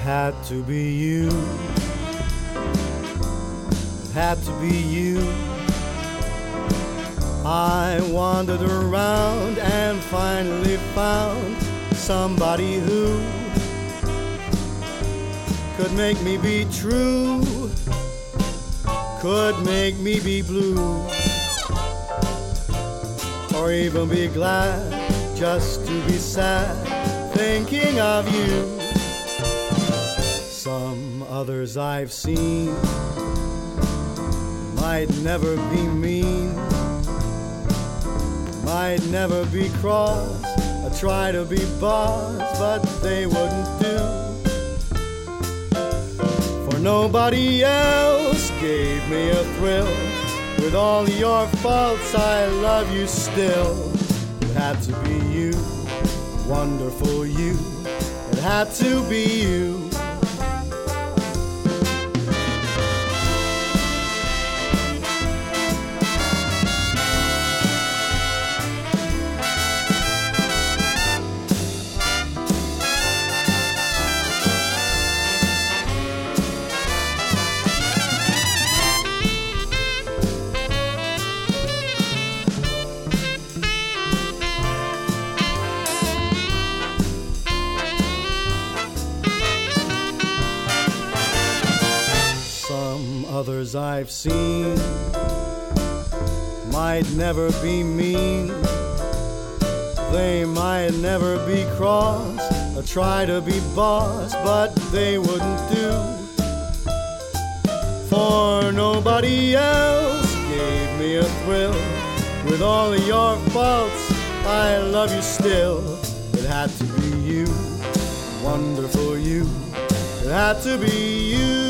had to be you. It had to be you. I wandered around and finally found somebody who could make me be true, could make me be blue, or even be glad just to be sad thinking of you. Some others I've seen might never be mean, might never be cross, or try to be boss, but they wouldn't do. For nobody else gave me a thrill. With all your faults, I love you still. It had to be you, wonderful you. It had to be you. Others I've seen might never be mean, they might never be cross or try to be boss, but they wouldn't do. For nobody else gave me a thrill. With all of your faults, I love you still. It had to be you, wonderful you. It had to be you.